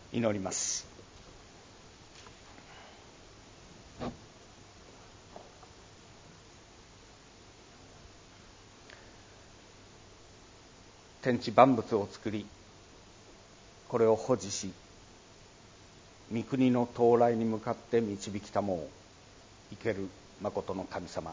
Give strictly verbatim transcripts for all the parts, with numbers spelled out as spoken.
祈ります。天地万物を作り、これを保持し、御国の到来に向かって導きたもを生けるまことの神様、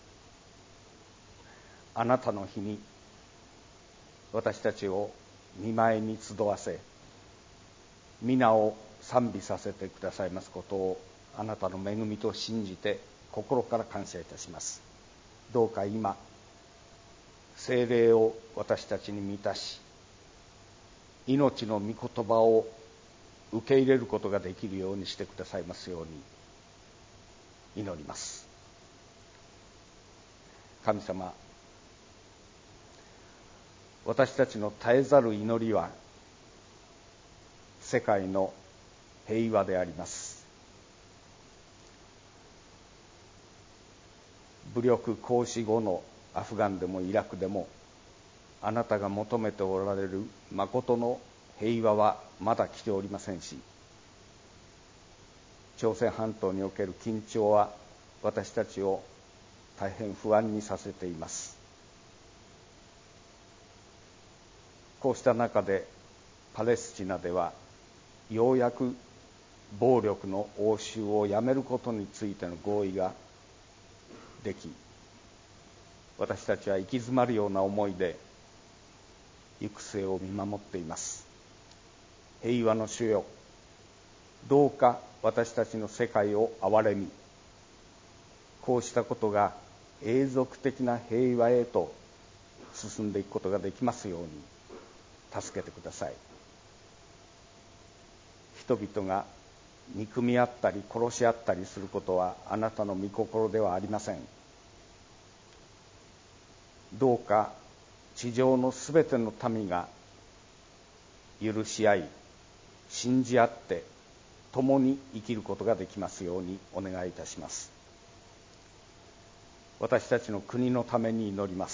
あなたの日に私たちを御前に集わせ、皆を賛美させてくださいますことをあなたの恵みと信じて心から感謝いたします。どうか今、聖霊を私たちに満たし、命の御言葉を受け入れることができるようにしてくださいますように祈ります。神様、私たちの絶えざる祈りは世界の平和であります。武力行使後のアフガンでもイラクでも、あなたが求めておられる誠の平和はまだ来ておりませんし、朝鮮半島における緊張は私たちを大変不安にさせています。こうした中でパレスチナではようやく暴力の応酬をやめることについての合意ができ、私たちは行き詰まるような思いで行く末を見守っています。平和の主よ、どうか私たちの世界を憐れみ、こうしたことが永続的な平和へと進んでいくことができますように助けてください。人々が憎み合ったり殺し合ったりすることはあなたの御心ではありません。どうか地上のすべての民が許し合い、信じ合って共に生きることができますようにお願いいたします。私たちの国のために祈ります。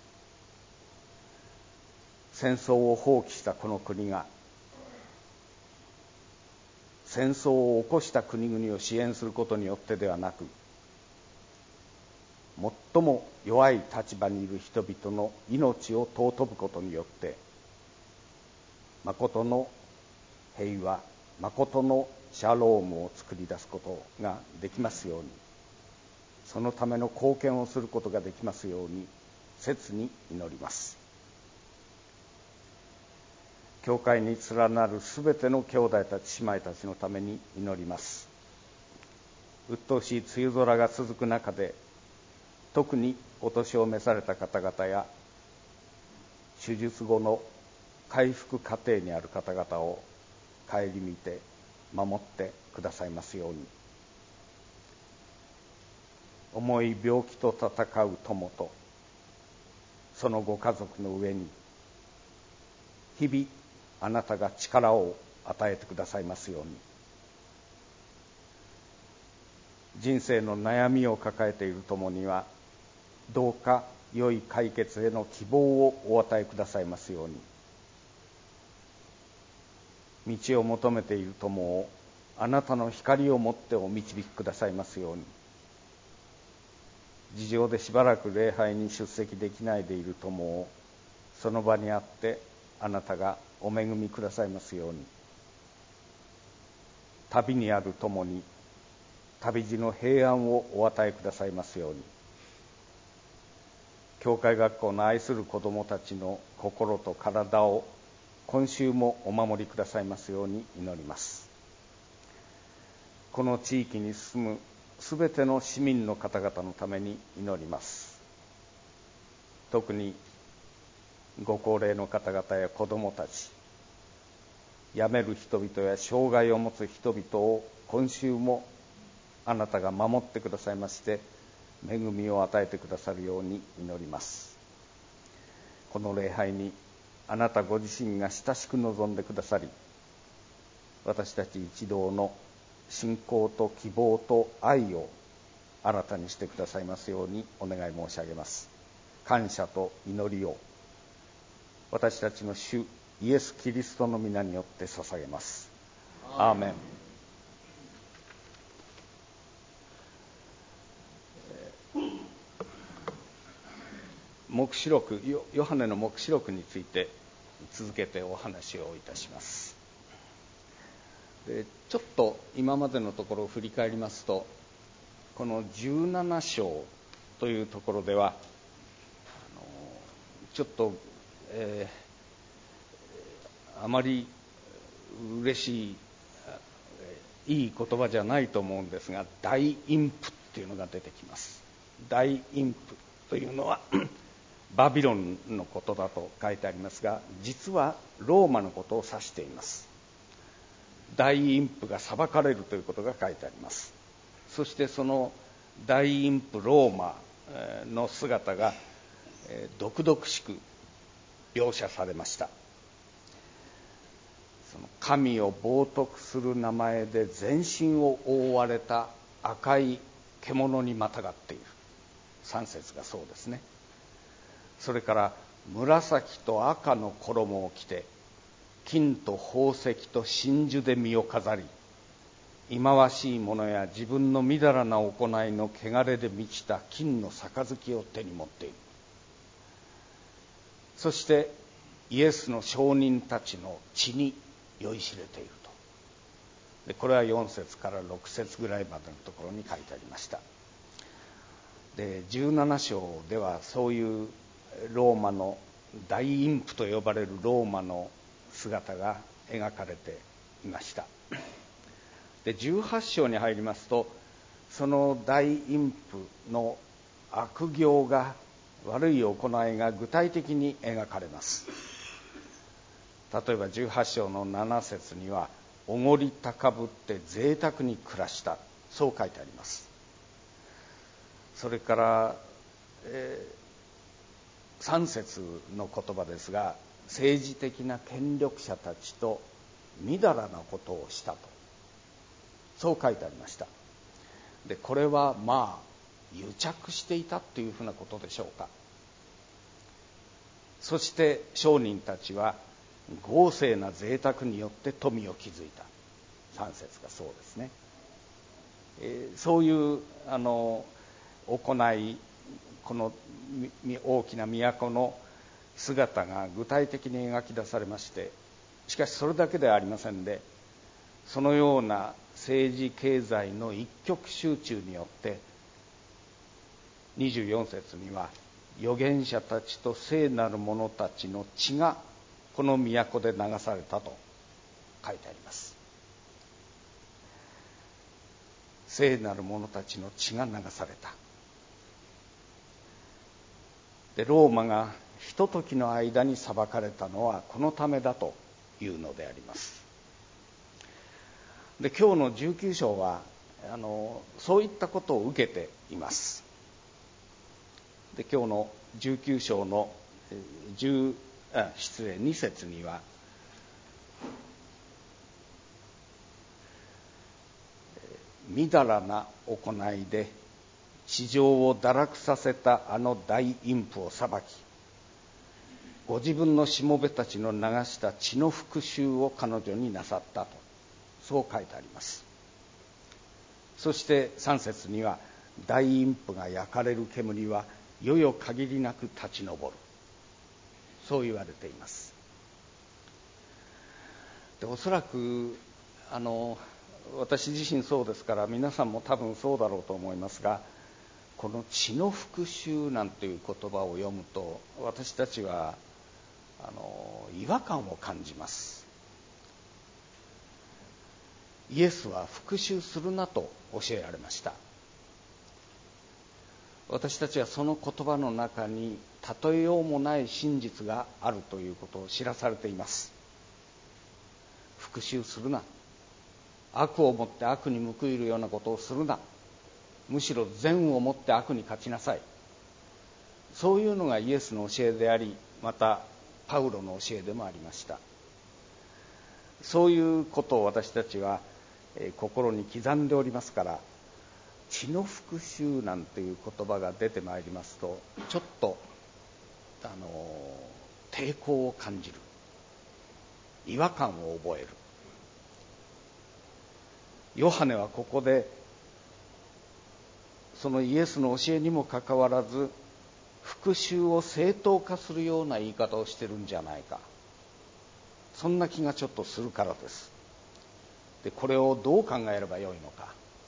戦争を放棄したこの国が戦争を起こした国々を支援することによってではなく、最も弱い立場にいる人々の命を尊ぶことによって誠の平和、誠のシャロームを作り出すことができますように、そのための貢献をすることができますように切に祈ります。教会に連なるすべての兄弟たち姉妹たちのために祈ります。鬱陶しい梅雨空が続く中で、特にお年を召された方々や手術後の回復過程にある方々を顧みて守ってくださいますように。重い病気と闘う友とそのご家族の上に日々あなたが力を与えてくださいますように。人生の悩みを抱えている友にはどうか良い解決への希望をお与えくださいますように。道を求めている友をあなたの光をもってお導きくださいますように。事情でしばらく礼拝に出席できないでいる友をその場にあってあなたがお恵みくださいますように。旅にある友に旅路の平安をお与えくださいますように。教会学校の愛する子どもたちの心と体を今週もお守りくださいますように祈ります。この地域に住むすべての市民の方々のために祈ります。特にご高齢の方々や子どもたち、病める人々や障害を持つ人々を今週もあなたが守ってくださいまして、恵みを与えてくださるように祈ります。この礼拝にあなたご自身が親しく望んでくださり、私たち一同の信仰と希望と愛を新たにしてくださいますようにお願い申し上げます。感謝と祈りを私たちの主イエス・キリストの皆によって捧げます。 アーメン。黙示録、ヨハネの黙示録について続けてお話をいたします。でちょっと今までのところを振り返りますと、このじゅうなな章というところではあのちょっと、えー、あまり嬉しいいい言葉じゃないと思うんですが、大陰譜っていうのが出てきます。大陰譜というのはバビロンのことだと書いてありますが、実はローマのことを指しています。大陰譜が裁かれるということが書いてあります。そしてその大陰譜ローマの姿が毒々しく描写されました。その神を冒涜する名前で全身を覆われた赤い獣にまたがっている。さん節がそうですね。それから紫と赤の衣を着て、金と宝石と真珠で身を飾り、忌まわしいものや自分のみだらな行いの汚れで満ちた金の杯を手に持っている。そしてイエスの証人たちの血に酔いしれていると。でこれはよん節からろく節ぐらいまでのところに書いてありました。でじゅうなな章ではそういうローマの大陰譜と呼ばれるローマの姿が描かれていました。でじゅうはち章に入りますと、その大陰譜の悪行が、悪い行いが具体的に描かれます。例えばじゅうはち章のなな節には、おごり高ぶって贅沢に暮らした、そう書いてあります。それから、えー、さん節の言葉ですが、政治的な権力者たちとみだらなことをしたと、そう書いてありました。でこれはまあ癒着していたというふうなことでしょうか。そして商人たちは豪勢な贅沢によって富を築いた、さん節がそうですね。えー、そういうあの行い、この大きな都の姿が具体的に描き出されまして、しかしそれだけではありませんで、そのような政治経済の一極集中によってにじゅうよん節には、預言者たちと聖なる者たちの血がこの都で流されたと書いてあります。聖なる者たちの血が流された。でローマがひとときの間に裁かれたのはこのためだというのであります。で今日のじゅうきゅう章はあのそういったことを受けています。で今日のじゅうきゅう章のじゅうあ失礼に節には、みだらな行いで地上を堕落させたあの大陰譜を裁き、ご自分のしもべたちの流した血の復讐を彼女になさったと、そう書いてあります。そしてさん節には、大陰譜が焼かれる煙はよよ限りなく立ち上る、そう言われています。でおそらくあの私自身そうですから、皆さんも多分そうだろうと思いますが、この血の復讐なんていう言葉を読むと、私たちはあの違和感を感じます。イエスは復讐するなと教えられました。私たちはその言葉の中に例えようもない真実があるということを知らされています。復讐するな、悪をもって悪に報いるようなことをするな、むしろ善をもって悪に勝ちなさい、そういうのがイエスの教えであり、またパウロの教えでもありました。そういうことを私たちは心に刻んでおりますから、血の復讐なんていう言葉が出てまいりますと、ちょっとあの抵抗を感じる、違和感を覚える。 ヨハネはここでそのイエスの教えにもかかわらず復讐を正当化するような言い方をしてるんじゃないか、そんな気がちょっとするからです。でこれをどう考えればよいのか。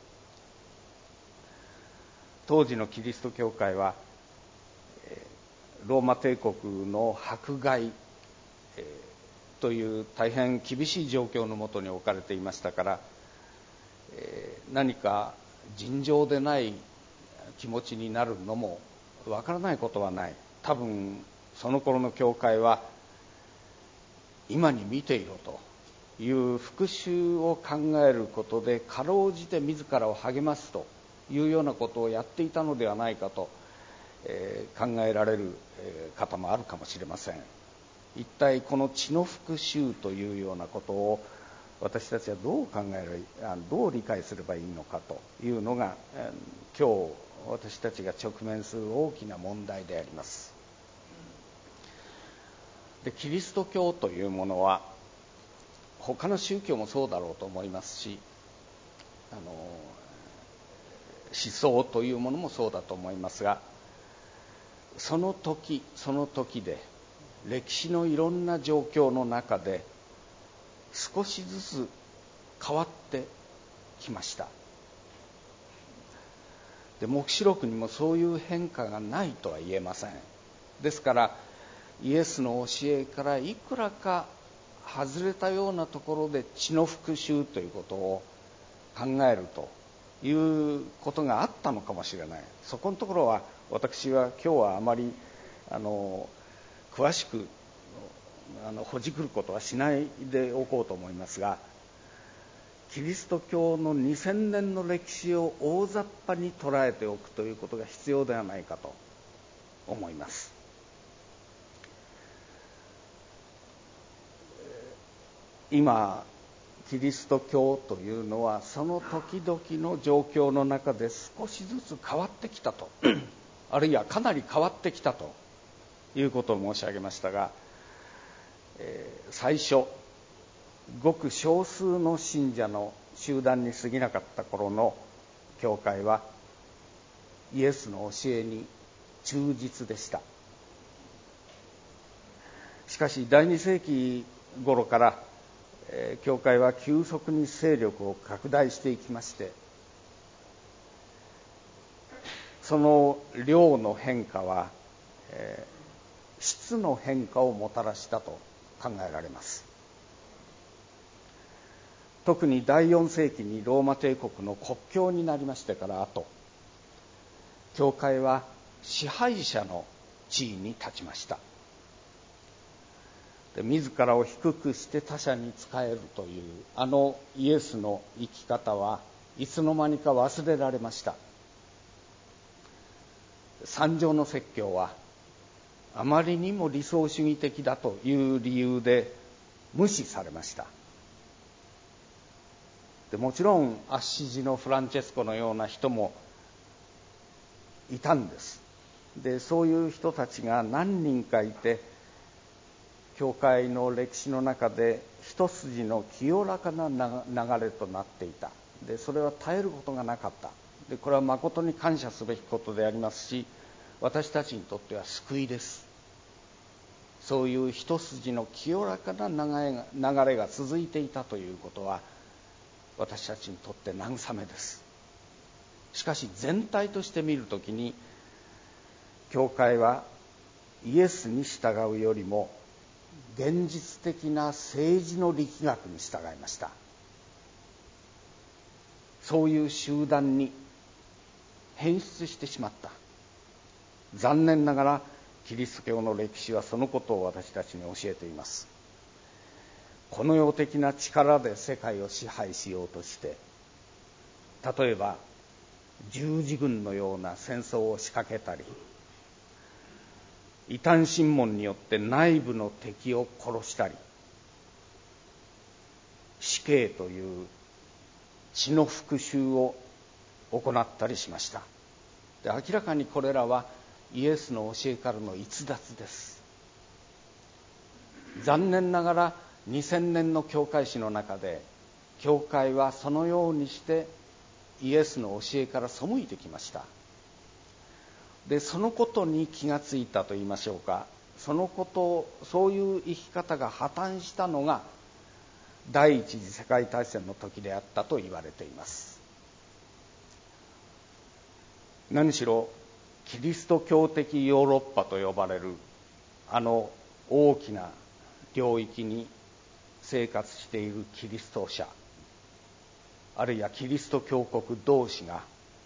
当時のキリスト教会はローマ帝国の迫害という大変厳しい状況のもとに置かれていましたから、何か尋常でない気持ちになるのもわからないことはない。多分その頃の教会は今に見ていろという復讐を考えることでかろうじて自らを励ますというようなことをやっていたのではないかと、えー、考えられる、えー、方もあるかもしれません。一体この血の復讐というようなことを私たちはどう考えられ、どう理解すればいいのかというのが、えー、今日私たちが直面する大きな問題であります。でキリスト教というものは他の宗教もそうだろうと思いますし、あの思想というものもそうだと思いますが、その時その時で歴史のいろんな状況の中で少しずつ変わってきました。で黙示録にもそういう変化がないとは言えません。ですからイエスの教えからいくらか外れたようなところで血の復讐ということを考えるということがあったのかもしれない。そこのところは私は今日はあまりあの詳しくあのほじくることはしないでおこうと思いますが、キリスト教のにせんねんの歴史を大雑把に捉えておくということが必要ではないかと思います。今キリスト教というのはその時々の状況の中で少しずつ変わってきたとあるいはかなり変わってきたということを申し上げましたが、えー、最初ごく少数の信者の集団に過ぎなかった頃の教会はイエスの教えに忠実でした。しかしだいに世紀頃から教会は急速に勢力を拡大していきまして、その量の変化は、えー、質の変化をもたらしたと考えられます。特にだいよん世紀にローマ帝国の国教になりましてから後、教会は支配者の地位に立ちました。で自らを低くして他者に仕えるというあのイエスの生き方はいつの間にか忘れられました。三条の説教はあまりにも理想主義的だという理由で無視されました。でもちろんアッシジのフランチェスコのような人もいたんです。でそういう人たちが何人かいて教会の歴史の中で一筋の清らかな流れとなっていた。でそれは絶えることがなかった。でこれは誠に感謝すべきことでありますし、私たちにとっては救いです。そういう一筋の清らかな流れが続いていたということは私たちにとって慰めです。しかし全体として見るときに教会はイエスに従うよりも現実的な政治の力学に従いました。そういう集団に変質してしまった。残念ながらキリスト教の歴史はそのことを私たちに教えています。この世的な力で世界を支配しようとして、例えば十字軍のような戦争を仕掛けたり、異端審問によって内部の敵を殺したり、死刑という血の復讐を行ったりしました。で明らかにこれらはイエスの教えからの逸脱です。残念ながらにせんねんの教会史の中で教会はそのようにしてイエスの教えから背いてきました。でそのことに気がついたと言いましょうか、そのことそういう生き方が破綻したのが第一次世界大戦の時であったと言われています。何しろキリスト教的ヨーロッパと呼ばれるあの大きな領域に生活しているキリスト者、あるいはキリスト教国同士が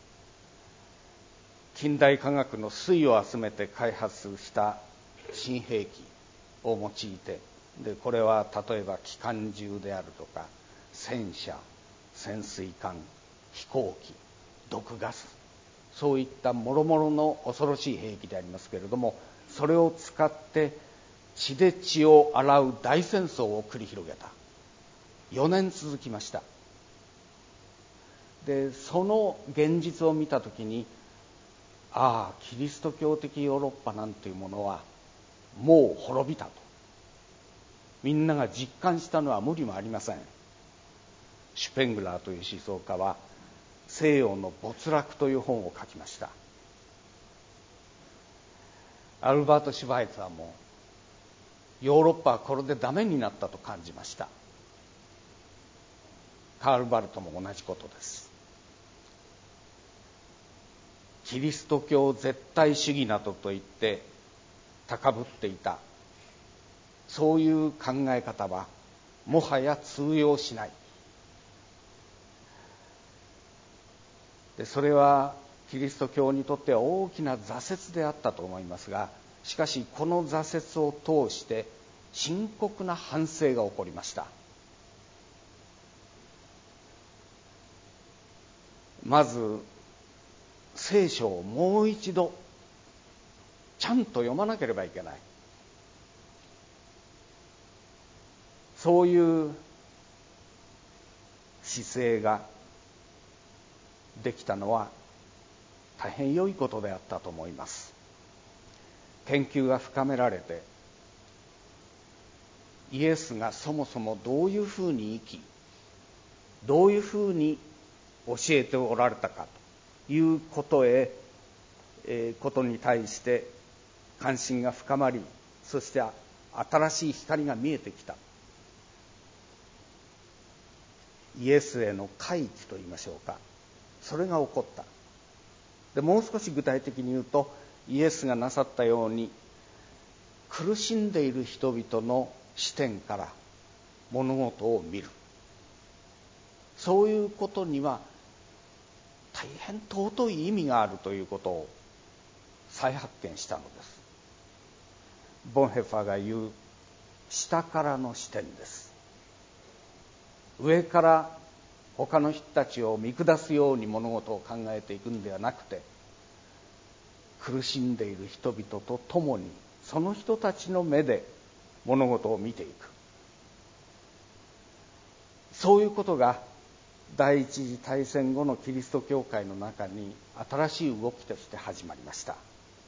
近代科学の粋を集めて開発した新兵器を用いて、でこれは例えば機関銃であるとか戦車、潜水艦、飛行機、毒ガス、そういった諸々の恐ろしい兵器でありますけれども、それを使って血で血を洗う大戦争を繰り広げた。よねん続きました。でその現実を見たときに、ああキリスト教的ヨーロッパなんていうものはもう滅びたとみんなが実感したのは無理もありません。シュペングラーという思想家は西洋の没落という本を書きました。アルバート・シュバイツァーもヨーロッパはこれでダメになったと感じました。カール・バルトも同じことです。キリスト教絶対主義などと言って高ぶっていたそういう考え方はもはや通用しない。でそれはキリスト教にとっては大きな挫折であったと思いますが、しかしこの挫折を通して深刻な反省が起こりました。まず聖書をもう一度ちゃんと読まなければいけない、そういう姿勢ができたのは大変良いことであったと思います。研究が深められて、イエスがそもそもどういうふうに生き、どういうふうに教えておられたかということへ、えー、ことに対して関心が深まり、そして新しい光が見えてきた。イエスへの回帰といいましょうか、それが起こった。でもう少し具体的に言うと、イエスがなさったように苦しんでいる人々の視点から物事を見る、そういうことには大変尊い意味があるということを再発見したのです。ボンヘッファーが言う下からの視点です。上から他の人たちを見下すように物事を考えていくんではなくて、苦しんでいる人々と共にその人たちの目で物事を見ていく、そういうことが第一次大戦後のキリスト教会の中に新しい動きとして始まりました。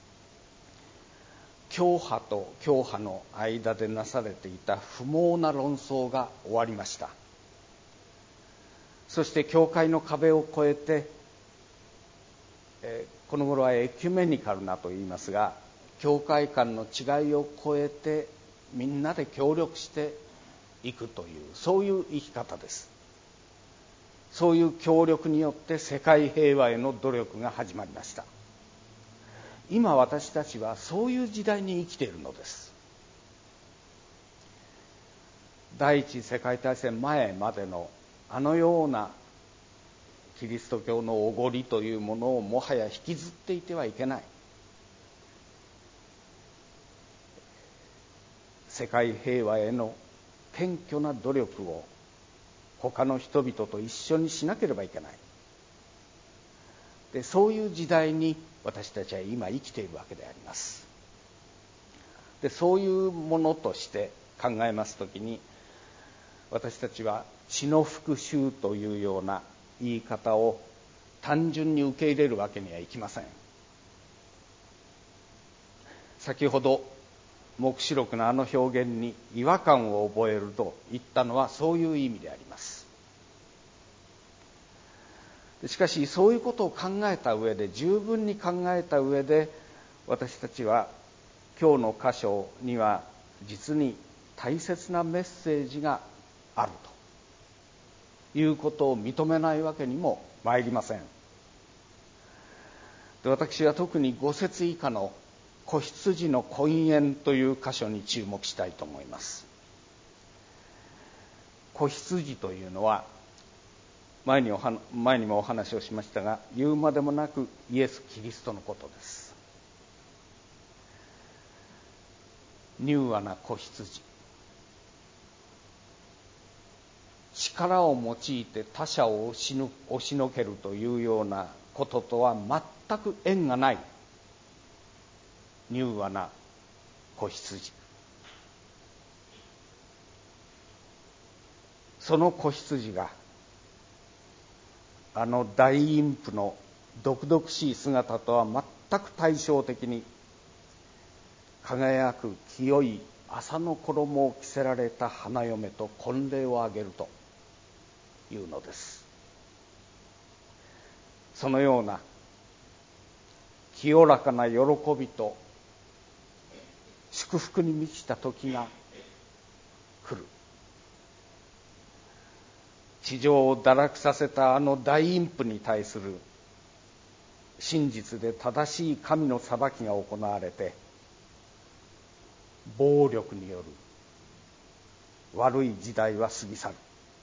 教派と教派の間でなされていた不毛な論争が終わりました。そして教会の壁を越えて、えー、この頃はエキュメニカルなと言いますが、教会間の違いを超えてみんなで協力していくという、そういう生き方です。そういう協力によって世界平和への努力が始まりました。今私たちはそういう時代に生きているのです。第一次世界大戦前までのあのようなキリスト教のおごりというものをもはや引きずっていてはいけない。世界平和への謙虚な努力を他の人々と一緒にしなければいけない。で、そういう時代に私たちは今生きているわけであります。で、そういうものとして考えますときに、私たちは血の復讐というような言い方を単純に受け入れるわけにはいきません。先ほど黙示録のあの表現に違和感を覚えると言ったのはそういう意味であります。 しかしそういうことを考えた上で、十分に考えた上で、私たちは今日の箇所には実に大切なメッセージがあるということを認めないわけにも参りません。で、私は特にご節以下の子羊の婚宴という箇所に注目したいと思います。子羊というのは前におは前にもお話をしましたが、言うまでもなくイエス・キリストのことです。柔和な子羊、力を用いて他者を押しの、押しのけるというようなこととは全く縁がない柔和な子羊。その子羊があの大陰譜の毒々しい姿とは全く対照的に、輝く清い麻の衣を着せられた花嫁と婚礼を挙げるというのです。そのような清らかな喜びと祝福に満ちた時が来る。地上を堕落させたあの大陰譜に対する真実で正しい神の裁きが行われて、暴力による悪い時代は過ぎ去る。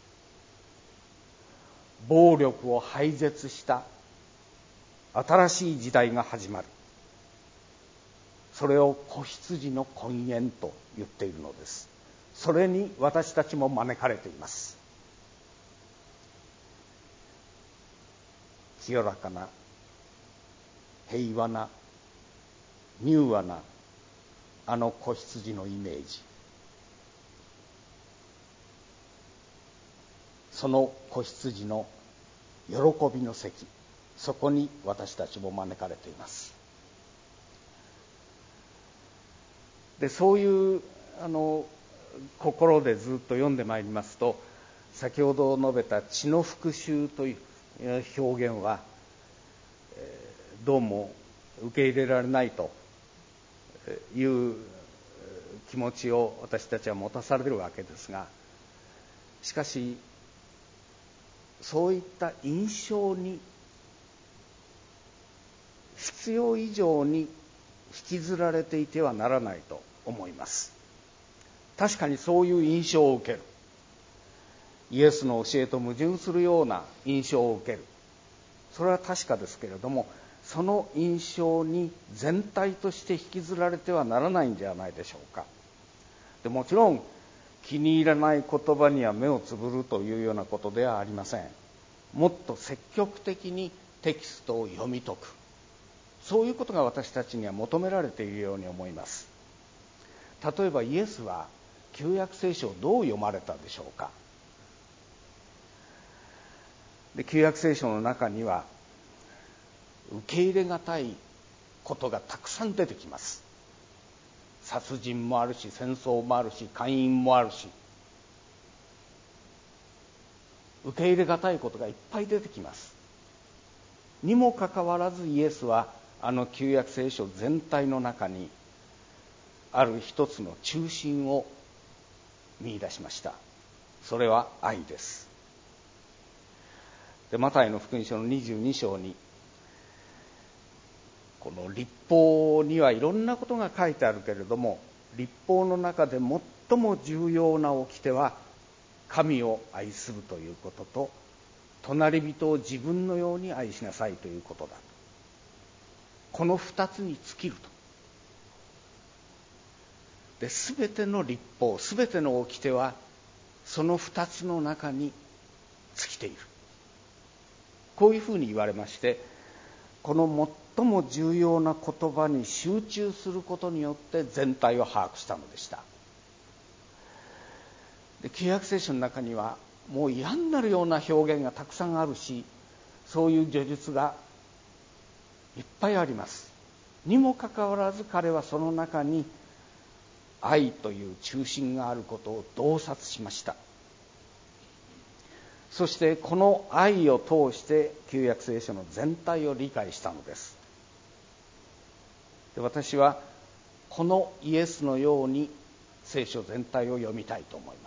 暴力を廃絶した新しい時代が始まる。それを子羊の婚宴と言っているのです。それに私たちも招かれています。清らかな、平和な、柔和なあの子羊のイメージ、その子羊の喜びの席、そこに私たちも招かれています。で、そういうあの心でずっと読んでまいりますと、先ほど述べた血の復讐という表現はどうも受け入れられないという気持ちを私たちは持たされるわけですが、しかしそういった印象に必要以上に引きずられていてはならないと思います。確かにそういう印象を受ける、イエスの教えと矛盾するような印象を受ける、それは確かですけれども、その印象に全体として引きずられてはならないんじゃないでしょうか。でもちろん気に入らない言葉には目をつぶるというようなことではありません。もっと積極的にテキストを読み解く、そういうことが私たちには求められているように思います。例えばイエスは旧約聖書をどう読まれたでしょうか。で、旧約聖書の中には受け入れがたいことがたくさん出てきます。殺人もあるし、戦争もあるし、姦淫もあるし、受け入れがたいことがいっぱい出てきます。にもかかわらずイエスはあの旧約聖書全体の中にある一つの中心を見出しました。それは愛です。で、マタイの福音書のにじゅうに章に、この律法にはいろんなことが書いてあるけれども、律法の中で最も重要な掟は神を愛するということと、隣人を自分のように愛しなさいということだ。この二つに尽きると。で、すべての律法、すべての掟はその二つの中に尽きている。こういうふうに言われまして、この最も重要な言葉に集中することによって全体を把握したのでした。で、旧約聖書の中にはもう嫌になるような表現がたくさんあるし、そういう叙述がいっぱいあります。にもかかわらず彼はその中に愛という中心があることを洞察しました。 そしてこの愛を通して旧約聖書の全体を理解したのです。で、私はこのイエスのように聖書全体を読みたいと思います。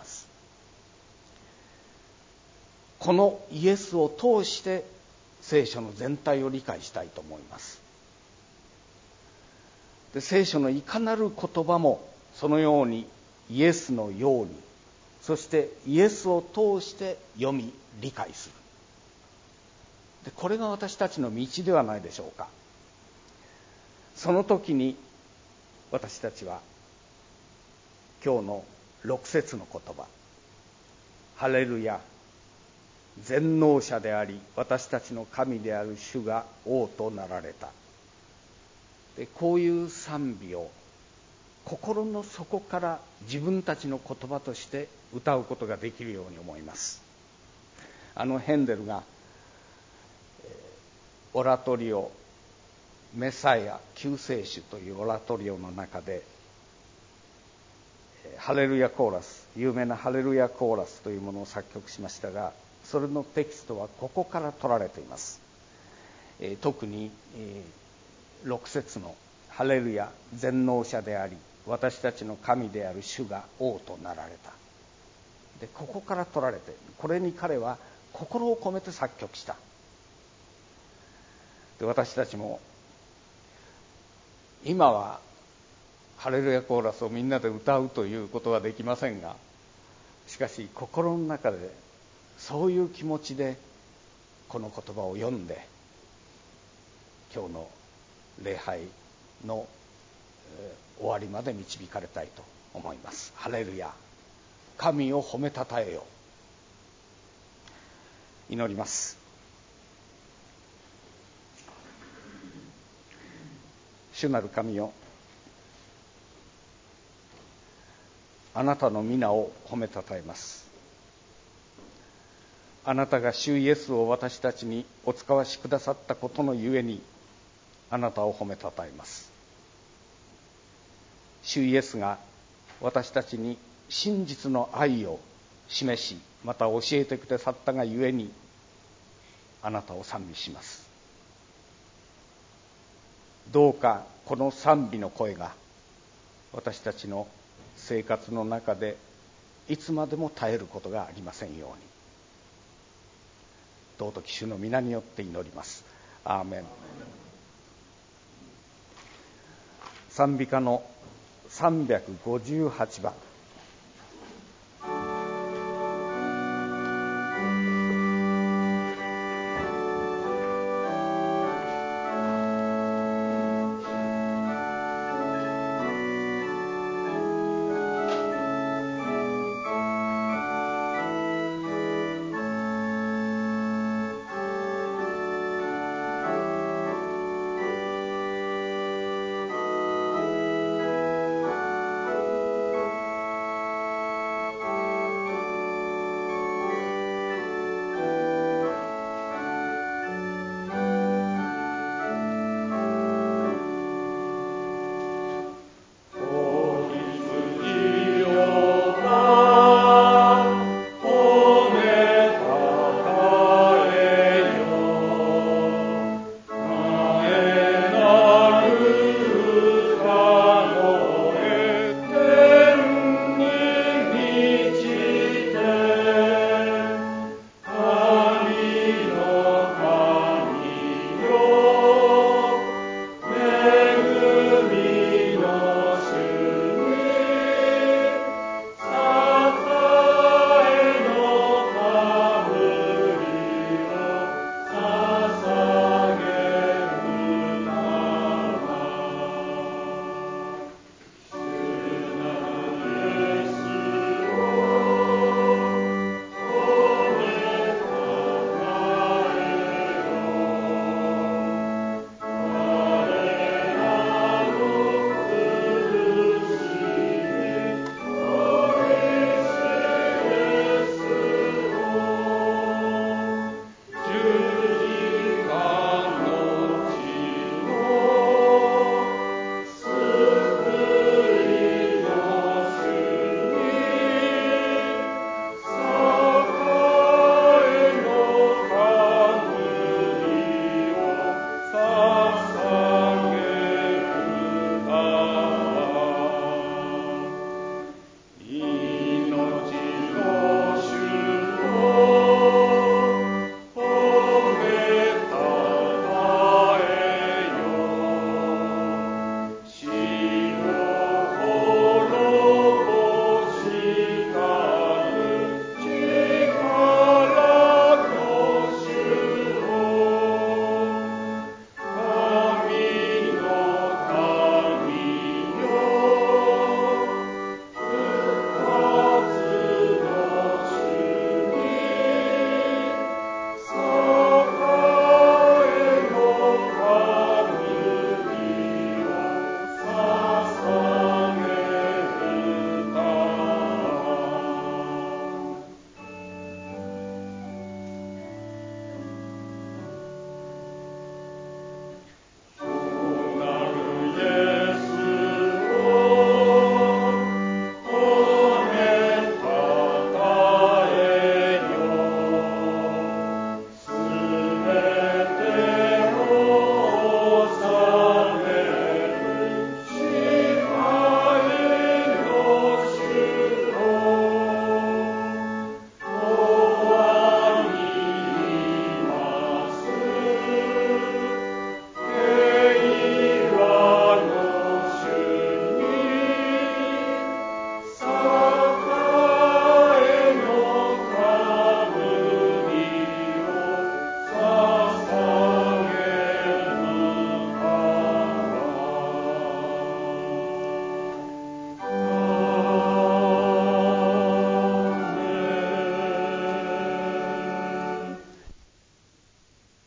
このイエスを通して聖書の全体を理解したいと思います。で、聖書のいかなる言葉もそのようにイエスのように、そしてイエスを通して読み理解する。で、これが私たちの道ではないでしょうか。その時に私たちは今日のろく節の言葉、ハレルヤ、全能者であり私たちの神である主が王となられた。で、こういう賛美を心の底から自分たちの言葉として歌うことができるように思います。あのヘンデルがオラトリオメサイア救世主というオラトリオの中でハレルヤコーラス、有名なハレルヤコーラスというものを作曲しましたが、それのテキストはここから取られています。えー、特に、えー、ろく節のハレルヤ、全能者であり私たちの神である主が王となられた。で、ここから取られて、これに彼は心を込めて作曲した。で、私たちも今はハレルヤコーラスをみんなで歌うということはできませんが、しかし心の中でそういう気持ちでこの言葉を読んで今日の礼拝の終わりまで導かれたいと思います。ハレルヤ、神を褒めたたえよ。祈ります。主なる神よ、あなたの皆を褒めたたえます。あなたが主イエスを私たちにお使わしくださったことのゆえにあなたを褒めたたえます。主イエスが私たちに真実の愛を示し、また教えてくださったがゆえにあなたを賛美します。どうかこの賛美の声が私たちの生活の中でいつまでも絶えることがありませんように、尊き主の皆によって祈ります。アーメン。賛美歌のさんびゃくごじゅうはちばん。